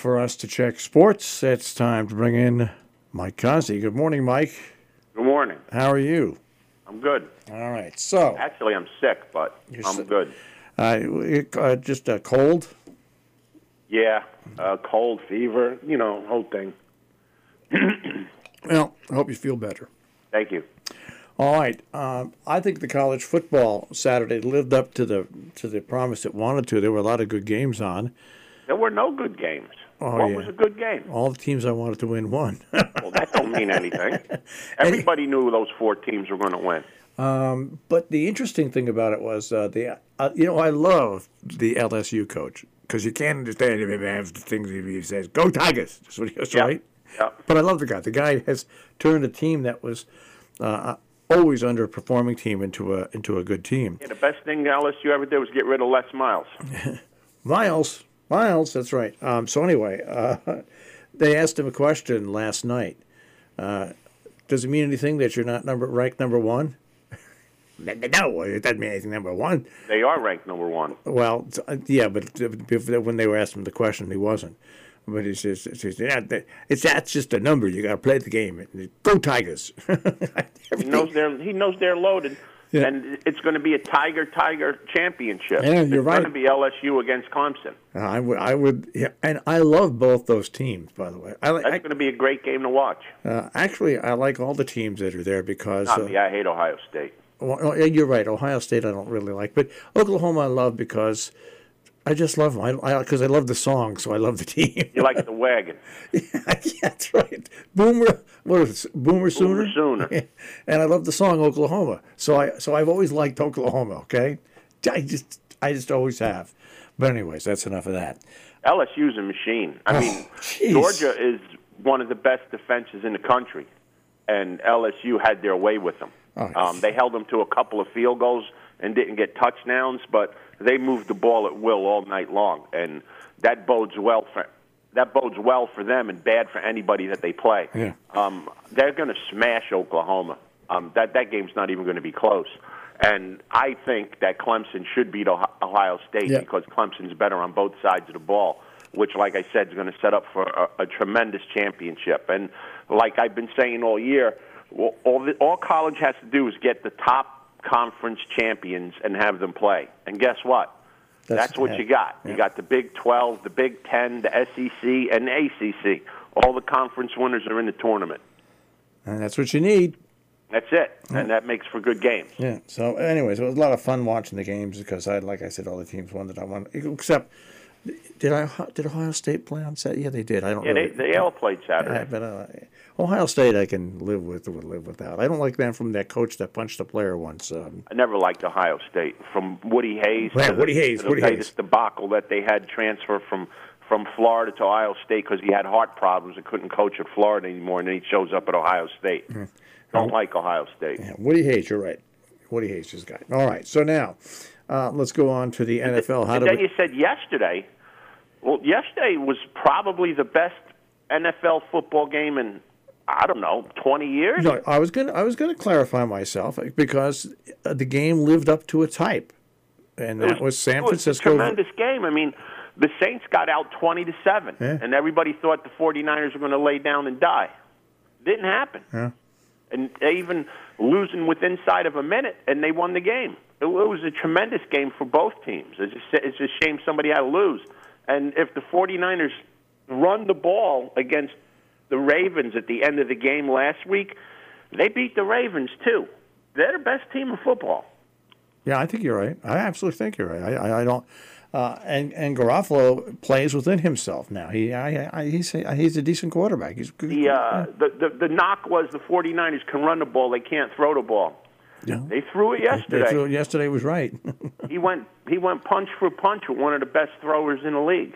for us to check sports. It's time to bring in Mike Cosby. Good morning, Mike. Good morning. How are you? I'm good. All right. So, Actually, I'm sick, but I'm good. Just a cold? Yeah, cold, fever, whole thing. Well, I hope you feel better. Thank you. All right. I think the college football Saturday lived up to the promise it wanted to. There were a lot of good games on. There were no good games. Oh, what yeah. was a good game? All the teams I wanted to win won. Well, that don't mean anything. Everybody knew those four teams were going to win. But the interesting thing about it was I love the LSU coach because you can't understand him the things he says. Go Tigers! That's what he says, right? Yeah. But I love the guy. The guy has turned a team that was always underperforming team into a good team. Yeah, the best thing LSU ever did was get rid of Les Miles. Miles, that's right. So anyway, they asked him a question last night. Does it mean anything that you're not ranked number one? No, it doesn't mean anything number one. They are ranked number one. Well, yeah, but when they were asking him the question, he wasn't. But he says that's just a number. You got to play the game. Go Tigers! He knows they're loaded, yeah. And it's going to be a Tiger championship. Yeah, you're right. It's going to be LSU against Clemson. I would, yeah, and I love both those teams. By the way, That's going to be a great game to watch. Actually, I like all the teams that are there because. Not me. I hate Ohio State. Well, you're right. Ohio State I don't really like, but Oklahoma I love because I just love them. Because I love the song, so I love the team. You like the wagon. Yeah, that's right. Boomer Sooner? Boomer Sooner. And I love the song Oklahoma. So I've always liked Oklahoma, okay? I just always have. But anyways, that's enough of that. LSU's a machine. I mean, Georgia is one of the best defenses in the country, and LSU had their way with them. Oh, they held them to a couple of field goals and didn't get touchdowns, but they moved the ball at will all night long, and that bodes well for them and bad for anybody that they play. Yeah. They're going to smash Oklahoma. That game's not even going to be close. And I think that Clemson should beat Ohio State because Clemson's better on both sides of the ball, which, like I said, is going to set up for a tremendous championship. And like I've been saying all year, all college has to do is get the top conference champions and have them play. And guess what? That's what you got. You got the Big 12, the Big 10, the SEC, and the ACC. All the conference winners are in the tournament. And that's what you need. That's it. And that makes for good games. Yeah. So, anyways, it was a lot of fun watching the games because like I said, all the teams won that I won. Except, did Ohio State play on Saturday? Yeah, they did. I don't. Yeah, they all played Saturday. But Ohio State, I can live without. I don't like that coach that punched a player once. I never liked Ohio State. From Woody Hayes to the latest debacle that they had transfer from Florida to Ohio State because he had heart problems and couldn't coach at Florida anymore, and then he shows up at Ohio State. Don't like Ohio State. Yeah, Woody Hayes, you're right. Woody Hayes, this guy. All right, so now let's go on to the NFL. You said yesterday. Well, yesterday was probably the best NFL football game in, I don't know, 20 years? No, I was gonna clarify myself because the game lived up to its hype, and that was San Francisco. It was a tremendous game. I mean, the Saints got out 20-7, and everybody thought the 49ers were going to lay down and die. Didn't happen. Yeah. And they even losing with inside of a minute, and they won the game. It was a tremendous game for both teams. It's a shame somebody had to lose. And if the 49ers run the ball against the Ravens at the end of the game last week, they beat the Ravens too. They're the best team in football. Yeah, I think you're right. I absolutely think you're right. I don't. And Garoppolo plays within himself now. He's a decent quarterback. He's good. The knock was the 49ers can run the ball. They can't throw the ball. Yeah. They threw it yesterday. Yesterday was right. He went punch for punch with one of the best throwers in the league.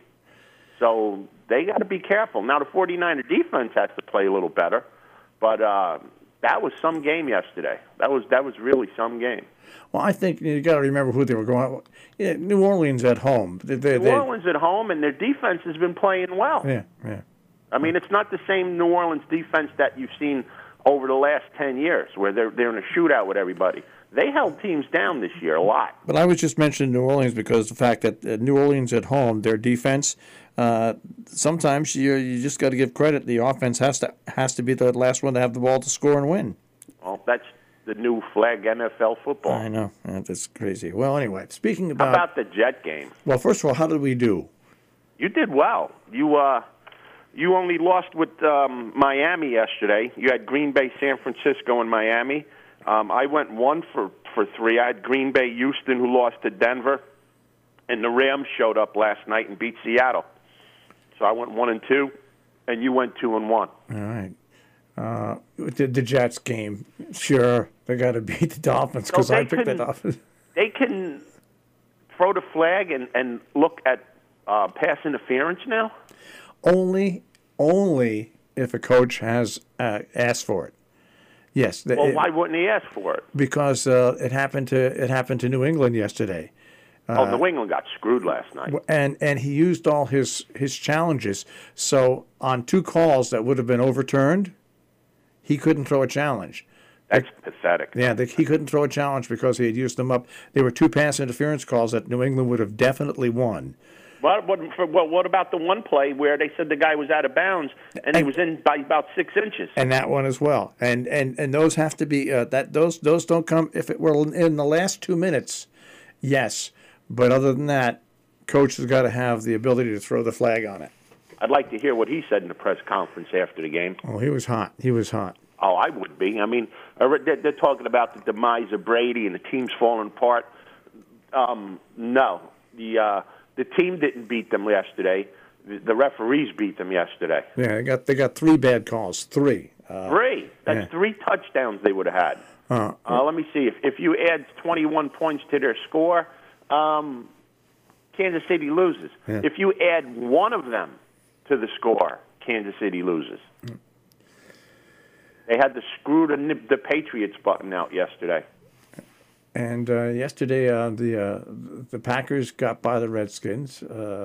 So they got to be careful. Now the 49er defense has to play a little better, but that was some game yesterday. That was really some game. Well, I think you got to remember who they were going. Yeah, New Orleans at home. New Orleans at home, and their defense has been playing well. Yeah. I mean, it's not the same New Orleans defense that you've seen over the last 10 years, where they're in a shootout with everybody. They held teams down this year a lot. But I was just mentioning New Orleans because the fact that New Orleans at home, their defense, sometimes you just got to give credit. The offense has to be the last one to have the ball to score and win. Well, that's the new flag NFL football. I know. That's crazy. Well, anyway, speaking How about... about the Jet game? Well, first of all, how did we do? You did well. You only lost with Miami yesterday. You had Green Bay, San Francisco, and Miami. I went 1 for 3. I had Green Bay, Houston, who lost to Denver, and the Rams showed up last night and beat Seattle. So I went 1 and 2, and you went 2 and 1. All right. The Jets game, sure, they got to beat the Dolphins because I picked the Dolphins. They can throw the flag and look at pass interference now? Only if a coach has asked for it. Yes. Well, why wouldn't he ask for it? Because it happened to New England yesterday. New England got screwed last night. And he used all his challenges. So on 2 calls that would have been overturned, he couldn't throw a challenge. That's pathetic. Yeah, he couldn't throw a challenge because he had used them up. There were 2 pass interference calls that New England would have definitely won. What about the one play where they said the guy was out of bounds and he was in by about 6 inches? And that one as well. And those have to be those don't come if it were in the last 2 minutes. Yes, but other than that, coach has got to have the ability to throw the flag on it. I'd like to hear what he said in the press conference after the game. Oh, he was hot. Oh, I would be. I mean, they're talking about the demise of Brady and the team's falling apart. No, the team didn't beat them yesterday. The referees beat them yesterday. Yeah, they got 3 bad calls. 3. 3. That's 3 touchdowns they would have had. Let me see. If you add 21 points to their score, Kansas City loses. Yeah. If you add one of them to the score, Kansas City loses. They had to screw the Patriots button out yesterday. And yesterday, the Packers got by the Redskins.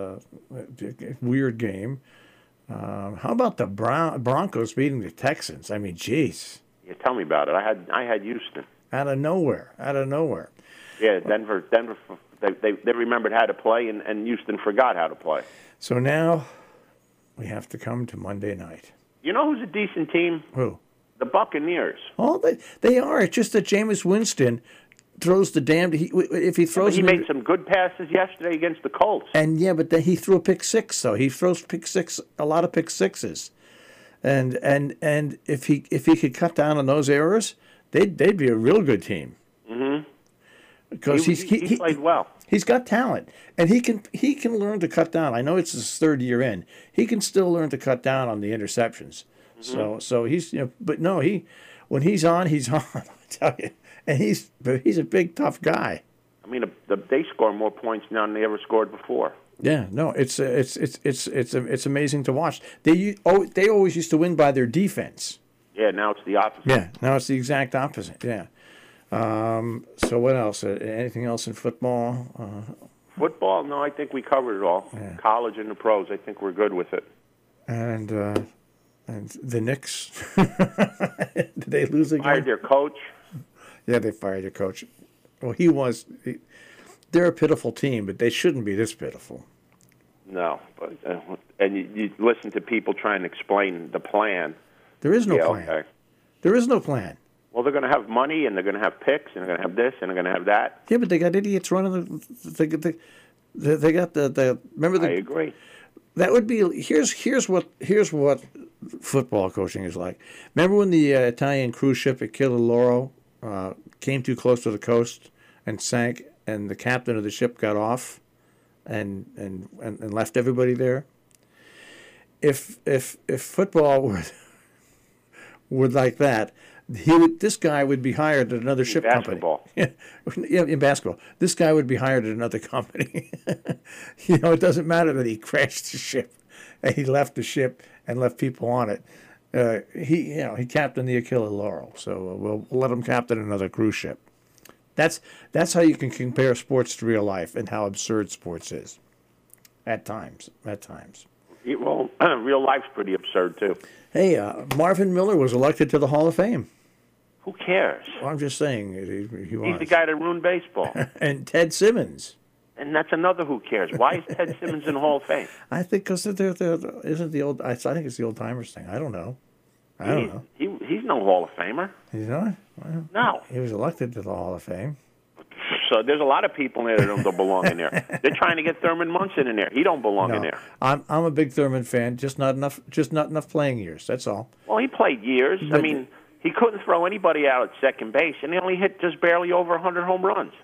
Weird game. How about the Broncos beating the Texans? I mean, geez. Yeah, tell me about it. I had Houston. Out of nowhere. Yeah, Denver. They remembered how to play, and Houston forgot how to play. So now we have to come to Monday night. You know who's a decent team? Who? The Buccaneers. Oh, they are. It's just that Jameis Winston throws the damned. If he throws, he made some good passes yesterday against the Colts. And but then he threw a pick 6. So he throws a lot of pick 6s, and if he could cut down on those errors, they'd be a real good team. Mm-hmm. Because he played well. He's got talent, and he can learn to cut down. I know it's his 3rd year in. He can still learn to cut down on the interceptions. Mm-hmm. So he's but no, when he's on, he's on. I tell you, and he's a big tough guy. I mean, they score more points now than they ever scored before. Yeah, no, it's amazing to watch. They always used to win by their defense. Yeah, now it's the opposite. Yeah, now it's the exact opposite. Yeah. So what else? Anything else in football? Football? No, I think we covered it all. Yeah. College and the pros, I think we're good with it. And the Knicks, did they lose again? Fired their coach. Yeah, they fired their coach. Well, they're a pitiful team, but they shouldn't be this pitiful. No, but and you listen to people trying to explain the plan. There is no plan. Okay. There is no plan. Well, they're going to have money, and they're going to have picks, and they're going to have this, and they're going to have that. Yeah, but they got idiots running they got the remember the. I agree. That would be here's what football coaching is like. Remember when the Italian cruise ship Achille Lauro came too close to the coast and sank, and the captain of the ship got off, and left everybody there. If football were like that, this guy would be hired at another ship company. Yeah, in basketball, this guy would be hired at another company. It doesn't matter that he crashed the ship and he left the ship and left people on it. He captained the Achille Lauro, so we'll let him captain another cruise ship. That's how you can compare sports to real life and how absurd sports is. At times. Well, real life's pretty absurd too. Hey, Marvin Miller was elected to the Hall of Fame. Who cares? Well, I'm just saying he was. He's the guy that ruined baseball. And Ted Simmons. And that's another who cares. Why is Ted Simmons in the Hall of Fame? I think because isn't the old. I think it's the old timers thing. I don't know. He's no Hall of Famer. He's not. Well, No. He was elected to the Hall of Fame. So there's a lot of people in there that don't belong in there. They're trying to get Thurman Munson in there. He don't belong in there. I'm a big Thurman fan. Just not enough playing years. That's all. Well, he played years. I mean, he couldn't throw anybody out at second base, and he only hit just barely over 100 home runs.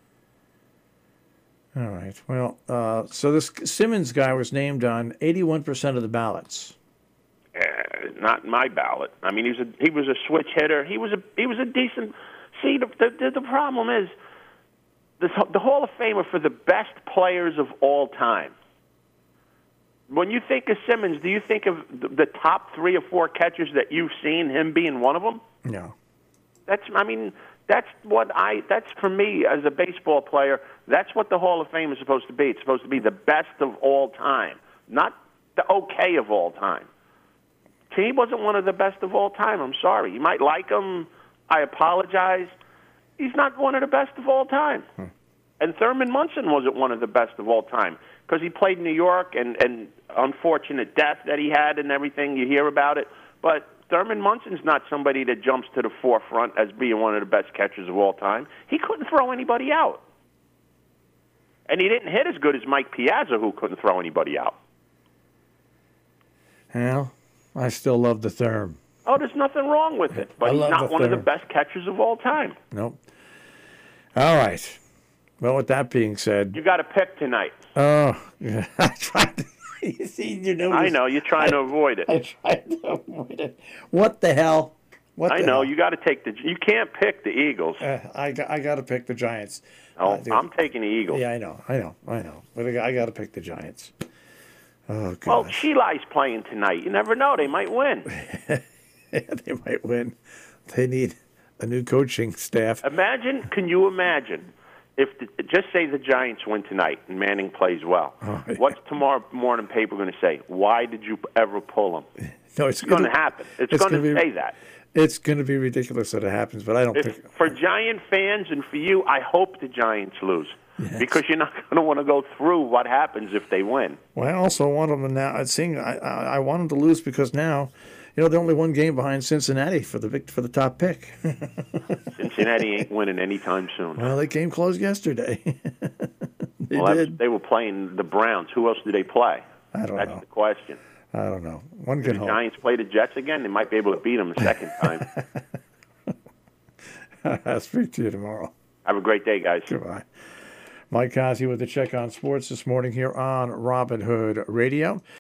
All right. Well, so this Simmons guy was named on 81% of the ballots. Not my ballot. I mean, he was a switch hitter. He was a decent. See, the problem is the Hall of Famer for the best players of all time. When you think of Simmons, do you think of the top 3 or 4 catchers that you've seen, him being one of them? No. That's for me as a baseball player, that's what the Hall of Fame is supposed to be. It's supposed to be the best of all time, not the okay of all time. He wasn't one of the best of all time. I'm sorry. You might like him. I apologize. He's not one of the best of all time. And Thurman Munson wasn't one of the best of all time because he played in New York and unfortunate death that he had and everything. You hear about it. But Thurman Munson's not somebody that jumps to the forefront as being one of the best catchers of all time. He couldn't throw anybody out. And he didn't hit as good as Mike Piazza, who couldn't throw anybody out. Well, I still love the Therm. Oh, there's nothing wrong with it. But he's not one of the best catchers of all time. Nope. All right. Well, with that being said... You got to pick tonight. Oh, yeah. I tried to... I know. You're trying to avoid it. I tried to avoid it. What the hell? I know. You got to take the... You can't pick the Eagles. I got to pick the Giants. Oh, I'm taking the Eagles. Yeah, I know. But I got to pick the Giants. Oh, God. Well, Sheli's playing tonight. You never know. They might win. They might win. They need a new coaching staff. Can you imagine if, just say the Giants win tonight and Manning plays well. Oh, yeah. What's tomorrow morning paper going to say? Why did you ever pull him? No, it's going to happen. It's going to say that. It's going to be ridiculous that it happens, but I don't think... For Giant fans and for you, I hope the Giants lose. Yes. Because you're not going to want to go through what happens if they win. Well, I also want them to now... I want them to lose because now... they're only one game behind Cincinnati for the top pick. Cincinnati ain't winning anytime soon. Well, they came close yesterday. They were playing the Browns. Who else did they play? I don't know. That's the question. I don't know. One can hope. The Giants play the Jets again? They might be able to beat them a second time. I'll speak to you tomorrow. Have a great day, guys. Goodbye. Mike Cossie with the Check on Sports this morning here on Robin Hood Radio.